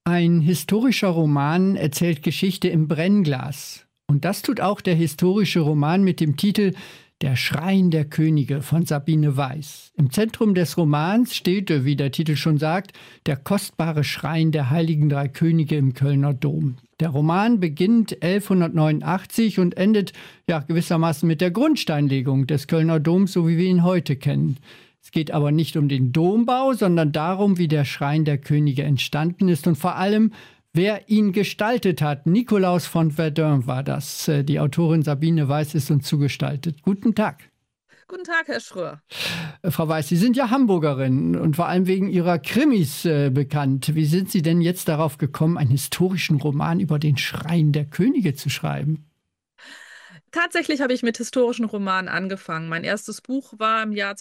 Ein historischer Roman erzählt Geschichte im Brennglas. Und das tut auch der historische Roman mit dem Titel Der Schrein der Könige von Sabine Weiß. Im Zentrum des Romans steht, wie der Titel schon sagt, der kostbare Schrein der heiligen drei Könige im Kölner Dom. Der Roman beginnt 1189 und endet gewissermaßen mit der Grundsteinlegung des Kölner Doms, so wie wir ihn heute kennen. Es geht aber nicht um den Dombau, sondern darum, wie der Schrein der Könige entstanden ist und vor allem, wer ihn gestaltet hat. Nikolaus von Verdun war das. Die Autorin Sabine Weiß ist uns zugestaltet. Guten Tag. Guten Tag, Herr Schröer. Frau Weiß, Sie sind ja Hamburgerin und vor allem wegen Ihrer Krimis bekannt. Wie sind Sie denn jetzt darauf gekommen, einen historischen Roman über den Schrein der Könige zu schreiben? Tatsächlich habe ich mit historischen Romanen angefangen. Mein erstes Buch war im Jahr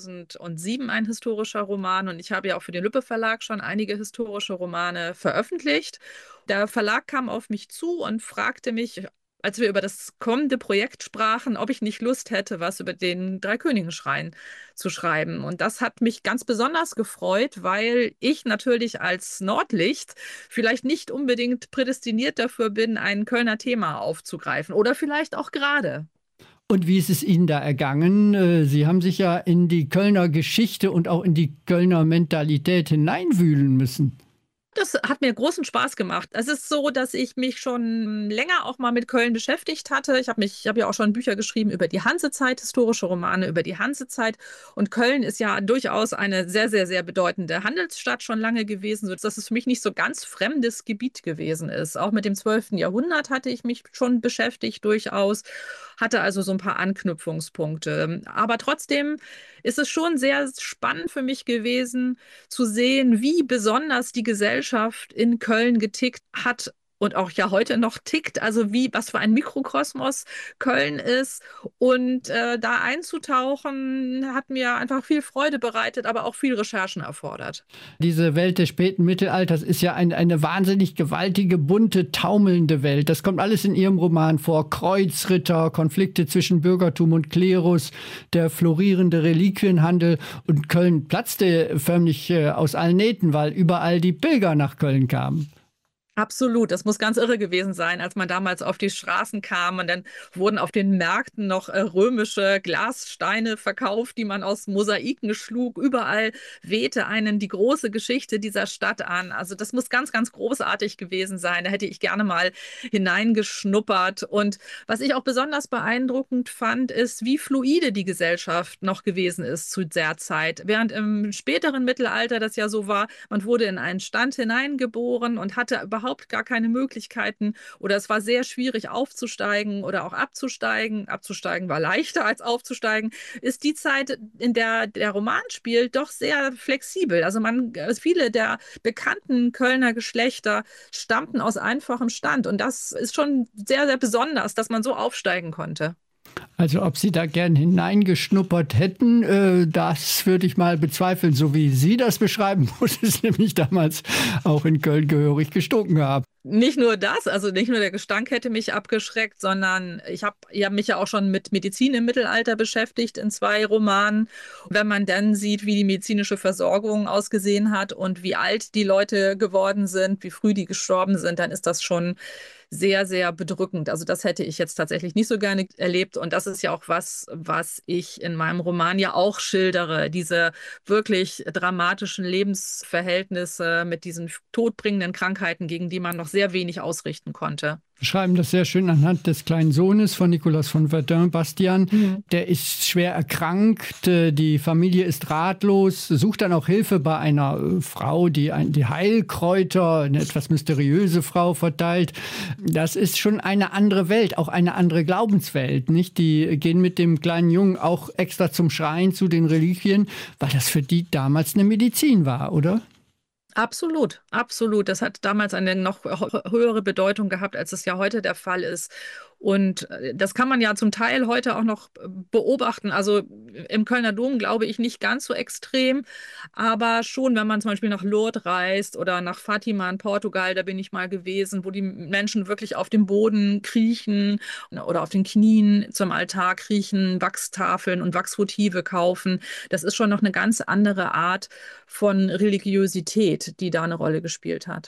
2007 ein historischer Roman und ich habe ja auch für den Lübbe Verlag schon einige historische Romane veröffentlicht. Der Verlag kam auf mich zu und fragte mich, als wir über das kommende Projekt sprachen, ob ich nicht Lust hätte, was über den Dreikönigenschrein zu schreiben. Und das hat mich ganz besonders gefreut, weil ich natürlich als Nordlicht vielleicht nicht unbedingt prädestiniert dafür bin, ein Kölner Thema aufzugreifen oder vielleicht auch gerade. Und wie ist es Ihnen da ergangen? Sie haben sich ja in die Kölner Geschichte und auch in die Kölner Mentalität hineinwühlen müssen. Das hat mir großen Spaß gemacht. Es ist so, dass ich mich schon länger auch mal mit Köln beschäftigt hatte. Ich habe ja auch schon Bücher geschrieben über die Hansezeit, historische Romane über die Hansezeit. Und Köln ist ja durchaus eine sehr, sehr, sehr bedeutende Handelsstadt schon lange gewesen, sodass es für mich nicht so ganz fremdes Gebiet gewesen ist. Auch mit dem 12. Jahrhundert hatte ich mich schon beschäftigt durchaus, hatte also so ein paar Anknüpfungspunkte. Aber trotzdem ist es schon sehr spannend für mich gewesen, zu sehen, wie besonders die Gesellschaft in Köln getickt hat und auch ja heute noch tickt, also was für ein Mikrokosmos Köln ist. Und da einzutauchen, hat mir einfach viel Freude bereitet, aber auch viel Recherchen erfordert. Diese Welt des späten Mittelalters ist ja eine wahnsinnig gewaltige, bunte, taumelnde Welt. Das kommt alles in Ihrem Roman vor. Kreuzritter, Konflikte zwischen Bürgertum und Klerus, der florierende Reliquienhandel. Und Köln platzte förmlich aus allen Nähten, weil überall die Pilger nach Köln kamen. Absolut, das muss ganz irre gewesen sein, als man damals auf die Straßen kam und dann wurden auf den Märkten noch römische Glassteine verkauft, die man aus Mosaiken schlug. Überall wehte einen die große Geschichte dieser Stadt an. Also das muss ganz, ganz großartig gewesen sein. Da hätte ich gerne mal hineingeschnuppert. Und was ich auch besonders beeindruckend fand, ist, wie fluide die Gesellschaft noch gewesen ist zu der Zeit. Während im späteren Mittelalter das ja so war, man wurde in einen Stand hineingeboren und hatte überhaupt gar keine Möglichkeiten oder es war sehr schwierig aufzusteigen oder auch abzusteigen. Abzusteigen war leichter als aufzusteigen. Ist die Zeit, in der der Roman spielt, doch sehr flexibel. Also viele der bekannten Kölner Geschlechter stammten aus einfachem Stand und das ist schon sehr, sehr besonders, dass man so aufsteigen konnte. Also ob Sie da gern hineingeschnuppert hätten, das würde ich mal bezweifeln. So wie Sie das beschreiben, muss es nämlich damals auch in Köln gehörig gestunken haben. Nicht nur das, also nicht nur der Gestank hätte mich abgeschreckt, sondern ich habe mich ja auch schon mit Medizin im Mittelalter beschäftigt in 2 Romanen. Wenn man dann sieht, wie die medizinische Versorgung ausgesehen hat und wie alt die Leute geworden sind, wie früh die gestorben sind, dann ist das schon sehr, sehr bedrückend. Also das hätte ich jetzt tatsächlich nicht so gerne erlebt. Und das ist ja auch was ich in meinem Roman ja auch schildere. Diese wirklich dramatischen Lebensverhältnisse mit diesen todbringenden Krankheiten, gegen die man noch sehr wenig ausrichten konnte. Wir schreiben das sehr schön anhand des kleinen Sohnes von Nikolaus von Verdun, Bastian. Der ist schwer erkrankt, die Familie ist ratlos, sucht dann auch Hilfe bei einer Frau, die Heilkräuter, eine etwas mysteriöse Frau verteilt. Das ist schon eine andere Welt, auch eine andere Glaubenswelt, nicht? Die gehen mit dem kleinen Jungen auch extra zum Schrein, zu den Reliquien, weil das für die damals eine Medizin war, oder? Absolut, absolut. Das hat damals eine noch höhere Bedeutung gehabt, als es ja heute der Fall ist. Und das kann man ja zum Teil heute auch noch beobachten. Also im Kölner Dom glaube ich nicht ganz so extrem, aber schon, wenn man zum Beispiel nach Lourdes reist oder nach Fatima in Portugal, da bin ich mal gewesen, wo die Menschen wirklich auf dem Boden kriechen oder auf den Knien zum Altar kriechen, Wachstafeln und Wachsmotive kaufen. Das ist schon noch eine ganz andere Art von Religiosität, die da eine Rolle gespielt hat.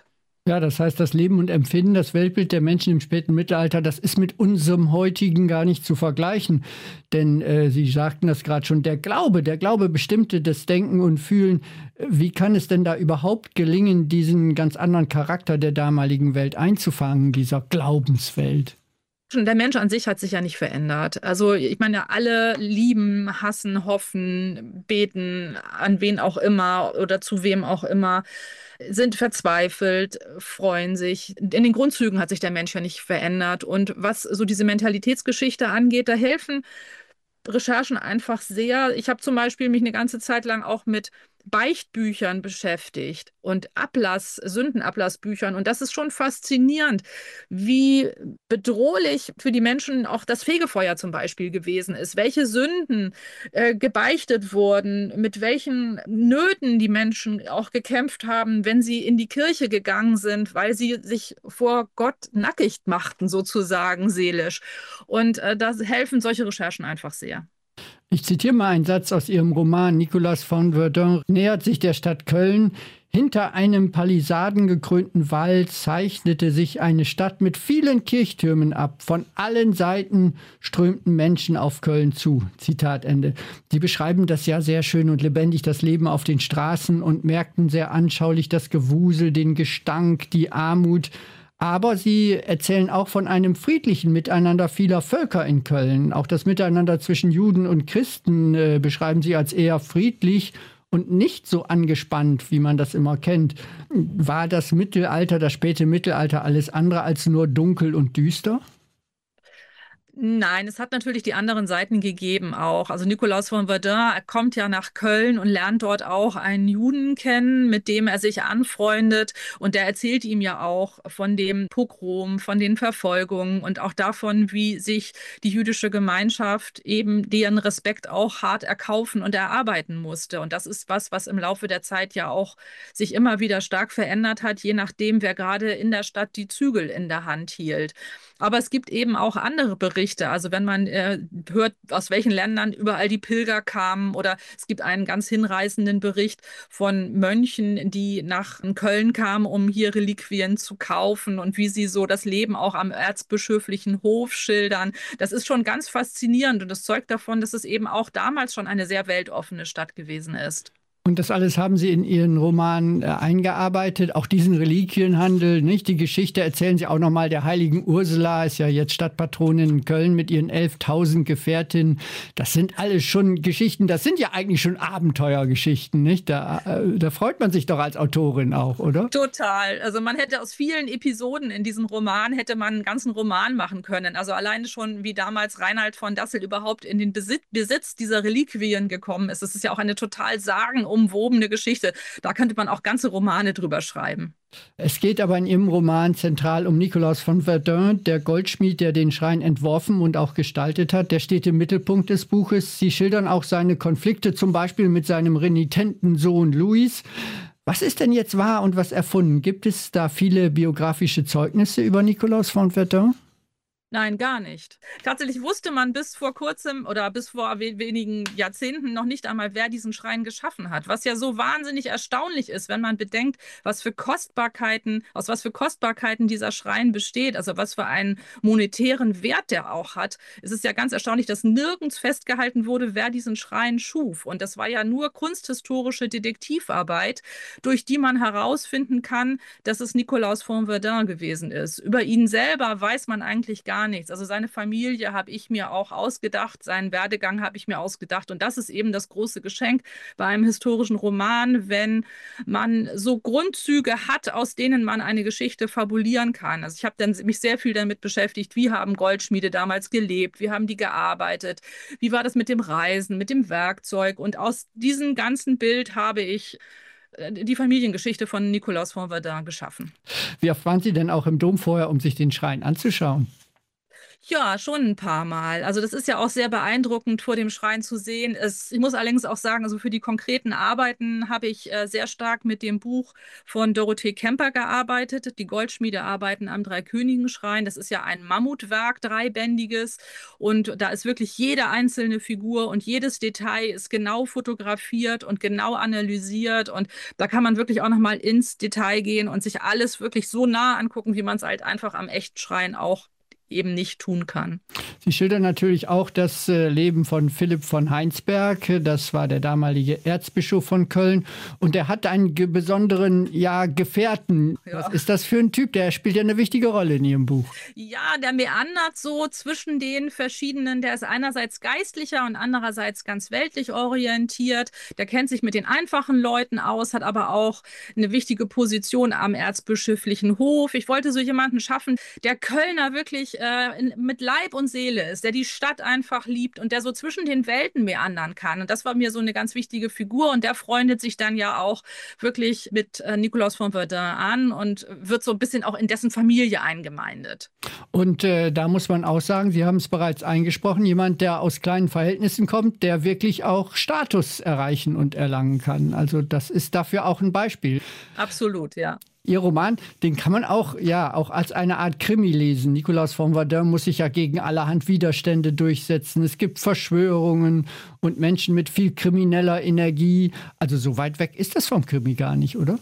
Ja, das heißt, das Leben und Empfinden, das Weltbild der Menschen im späten Mittelalter, das ist mit unserem heutigen gar nicht zu vergleichen. Denn Sie sagten das gerade schon, der Glaube bestimmte das Denken und Fühlen. Wie kann es denn da überhaupt gelingen, diesen ganz anderen Charakter der damaligen Welt einzufangen, dieser Glaubenswelt? Der Mensch an sich hat sich ja nicht verändert. Also ich meine, alle lieben, hassen, hoffen, beten, an wen auch immer oder zu wem auch immer, sind verzweifelt, freuen sich. In den Grundzügen hat sich der Mensch ja nicht verändert. Und was so diese Mentalitätsgeschichte angeht, da helfen Recherchen einfach sehr. Ich habe zum Beispiel mich eine ganze Zeit lang auch mit Beichtbüchern beschäftigt und Sündenablassbüchern. Und das ist schon faszinierend, wie bedrohlich für die Menschen auch das Fegefeuer zum Beispiel gewesen ist. Welche Sünden gebeichtet wurden, mit welchen Nöten die Menschen auch gekämpft haben, wenn sie in die Kirche gegangen sind, weil sie sich vor Gott nackig machten, sozusagen seelisch. Und da helfen solche Recherchen einfach sehr. Ich zitiere mal einen Satz aus Ihrem Roman. Nicolas von Verdun nähert sich der Stadt Köln. Hinter einem palisadengekrönten Wald zeichnete sich eine Stadt mit vielen Kirchtürmen ab. Von allen Seiten strömten Menschen auf Köln zu. Zitat Ende. Sie beschreiben das ja sehr schön und lebendig, das Leben auf den Straßen, und merkten sehr anschaulich das Gewusel, den Gestank, die Armut. Aber Sie erzählen auch von einem friedlichen Miteinander vieler Völker in Köln. Auch das Miteinander zwischen Juden und Christen beschreiben Sie als eher friedlich und nicht so angespannt, wie man das immer kennt. War das Mittelalter, das späte Mittelalter, alles andere als nur dunkel und düster? Nein, es hat natürlich die anderen Seiten gegeben auch. Also Nikolaus von Verdun, er kommt ja nach Köln und lernt dort auch einen Juden kennen, mit dem er sich anfreundet. Und der erzählt ihm ja auch von dem Pogrom, von den Verfolgungen und auch davon, wie sich die jüdische Gemeinschaft eben deren Respekt auch hart erkaufen und erarbeiten musste. Und das ist was, was im Laufe der Zeit ja auch sich immer wieder stark verändert hat, je nachdem, wer gerade in der Stadt die Zügel in der Hand hielt. Aber es gibt eben auch andere Berichte. Also wenn man hört, aus welchen Ländern überall die Pilger kamen, oder es gibt einen ganz hinreißenden Bericht von Mönchen, die nach Köln kamen, um hier Reliquien zu kaufen, und wie sie so das Leben auch am erzbischöflichen Hof schildern. Das ist schon ganz faszinierend, und das zeugt davon, dass es eben auch damals schon eine sehr weltoffene Stadt gewesen ist. Und das alles haben Sie in Ihren Roman eingearbeitet, auch diesen Reliquienhandel, nicht? Die Geschichte erzählen Sie auch nochmal der heiligen Ursula, ist ja jetzt Stadtpatronin in Köln mit ihren 11.000 Gefährtinnen. Das sind alles schon Geschichten, das sind ja eigentlich schon Abenteuergeschichten, nicht? Da freut man sich doch als Autorin auch, oder? Total. Also man hätte aus vielen Episoden in diesem Roman, hätte man einen ganzen Roman machen können. Also alleine schon, wie damals Reinhard von Dassel überhaupt in den Besitz dieser Reliquien gekommen ist. Das ist ja auch eine total sagenumwobene Geschichte. Da könnte man auch ganze Romane drüber schreiben. Es geht aber in Ihrem Roman zentral um Nikolaus von Verdun, der Goldschmied, der den Schrein entworfen und auch gestaltet hat. Der steht im Mittelpunkt des Buches. Sie schildern auch seine Konflikte, zum Beispiel mit seinem renitenten Sohn Louis. Was ist denn jetzt wahr und was erfunden? Gibt es da viele biografische Zeugnisse über Nikolaus von Verdun? Nein, gar nicht. Tatsächlich wusste man bis vor kurzem oder bis vor wenigen Jahrzehnten noch nicht einmal, wer diesen Schrein geschaffen hat. Was ja so wahnsinnig erstaunlich ist, wenn man bedenkt, aus was für Kostbarkeiten dieser Schrein besteht, also was für einen monetären Wert der auch hat. Es ist ja ganz erstaunlich, dass nirgends festgehalten wurde, wer diesen Schrein schuf. Und das war ja nur kunsthistorische Detektivarbeit, durch die man herausfinden kann, dass es Nikolaus von Verdun gewesen ist. Über ihn selber weiß man eigentlich gar nichts. Also seine Familie habe ich mir auch ausgedacht, seinen Werdegang habe ich mir ausgedacht. Und das ist eben das große Geschenk bei einem historischen Roman, wenn man so Grundzüge hat, aus denen man eine Geschichte fabulieren kann. Also ich habe dann mich sehr viel damit beschäftigt, wie haben Goldschmiede damals gelebt, wie haben die gearbeitet, wie war das mit dem Reisen, mit dem Werkzeug. Und aus diesem ganzen Bild habe ich die Familiengeschichte von Nikolaus von Verdun geschaffen. Wie oft waren Sie denn auch im Dom vorher, um sich den Schrein anzuschauen? Ja, schon ein paar Mal. Also das ist ja auch sehr beeindruckend, vor dem Schrein zu sehen. Ich muss allerdings auch sagen, also für die konkreten Arbeiten habe ich sehr stark mit dem Buch von Dorothee Kemper gearbeitet, die Goldschmiedearbeiten am Dreikönigenschrein. Das ist ja ein Mammutwerk, dreibändiges. Und da ist wirklich jede einzelne Figur und jedes Detail ist genau fotografiert und genau analysiert. Und da kann man wirklich auch nochmal ins Detail gehen und sich alles wirklich so nah angucken, wie man es halt einfach am Echtschrein auch eben nicht tun kann. Sie schildern natürlich auch das Leben von Philipp von Heinsberg. Das war der damalige Erzbischof von Köln. Und er hat einen besonderen Gefährten. Ja. Was ist das für ein Typ? Der spielt ja eine wichtige Rolle in Ihrem Buch. Ja, der meandert so zwischen den verschiedenen. Der ist einerseits geistlicher und andererseits ganz weltlich orientiert. Der kennt sich mit den einfachen Leuten aus, hat aber auch eine wichtige Position am erzbischöflichen Hof. Ich wollte so jemanden schaffen, der Kölner wirklich mit Leib und Seele ist, der die Stadt einfach liebt und der so zwischen den Welten meandern kann. Und das war mir so eine ganz wichtige Figur. Und der freundet sich dann ja auch wirklich mit Nikolaus von Verdun an und wird so ein bisschen auch in dessen Familie eingemeindet. Und da muss man auch sagen, Sie haben es bereits eingesprochen, jemand, der aus kleinen Verhältnissen kommt, der wirklich auch Status erreichen und erlangen kann. Also das ist dafür auch ein Beispiel. Absolut, ja. Ihr Roman, den kann man auch als eine Art Krimi lesen. Nikolaus von Verdun muss sich ja gegen allerhand Widerstände durchsetzen. Es gibt Verschwörungen und Menschen mit viel krimineller Energie. Also so weit weg ist das vom Krimi gar nicht, oder?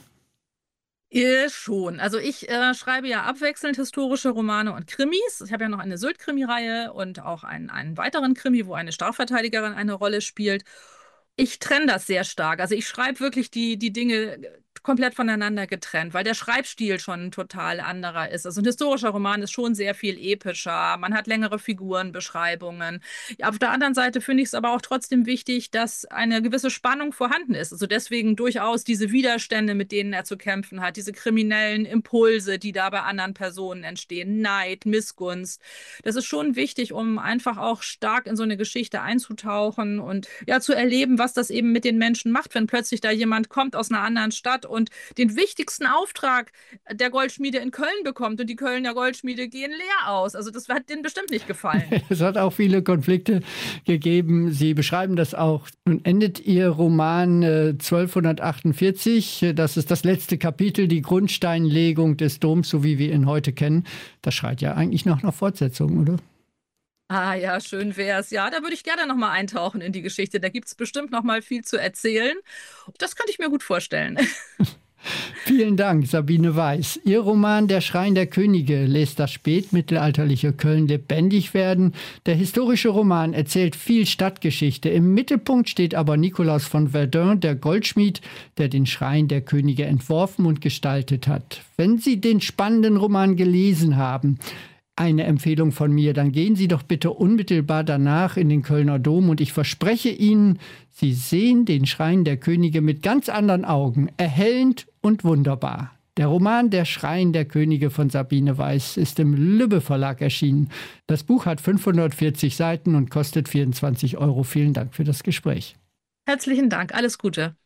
Schon. Also ich schreibe ja abwechselnd historische Romane und Krimis. Ich habe ja noch eine Sylt-Krimi-Reihe und auch einen weiteren Krimi, wo eine Strafverteidigerin eine Rolle spielt. Ich trenne das sehr stark. Also ich schreibe wirklich die Dinge komplett voneinander getrennt, weil der Schreibstil schon ein total anderer ist. Also ein historischer Roman ist schon sehr viel epischer. Man hat längere Figurenbeschreibungen. Auf der anderen Seite finde ich es aber auch trotzdem wichtig, dass eine gewisse Spannung vorhanden ist. Also deswegen durchaus diese Widerstände, mit denen er zu kämpfen hat, diese kriminellen Impulse, die da bei anderen Personen entstehen, Neid, Missgunst. Das ist schon wichtig, um einfach auch stark in so eine Geschichte einzutauchen und ja zu erleben, was das eben mit den Menschen macht, wenn plötzlich da jemand kommt aus einer anderen Stadt und den wichtigsten Auftrag der Goldschmiede in Köln bekommt und die Kölner Goldschmiede gehen leer aus. Also das hat denen bestimmt nicht gefallen. Es hat auch viele Konflikte gegeben. Sie beschreiben das auch. Nun endet Ihr Roman 1248. Das ist das letzte Kapitel, die Grundsteinlegung des Doms, so wie wir ihn heute kennen. Das schreit ja eigentlich nach einer Fortsetzung, oder? Ah ja, schön wär's. Ja, da würde ich gerne noch mal eintauchen in die Geschichte. Da gibt es bestimmt noch mal viel zu erzählen. Das könnte ich mir gut vorstellen. Vielen Dank, Sabine Weiß. Ihr Roman Der Schrein der Könige lässt das spätmittelalterliche Köln lebendig werden. Der historische Roman erzählt viel Stadtgeschichte. Im Mittelpunkt steht aber Nikolaus von Verdun, der Goldschmied, der den Schrein der Könige entworfen und gestaltet hat. Wenn Sie den spannenden Roman gelesen haben, eine Empfehlung von mir, dann gehen Sie doch bitte unmittelbar danach in den Kölner Dom und ich verspreche Ihnen, Sie sehen den Schrein der Könige mit ganz anderen Augen, erhellend und wunderbar. Der Roman Der Schrein der Könige von Sabine Weiß ist im Lübbe Verlag erschienen. Das Buch hat 540 Seiten und kostet 24 €. Vielen Dank für das Gespräch. Herzlichen Dank, alles Gute.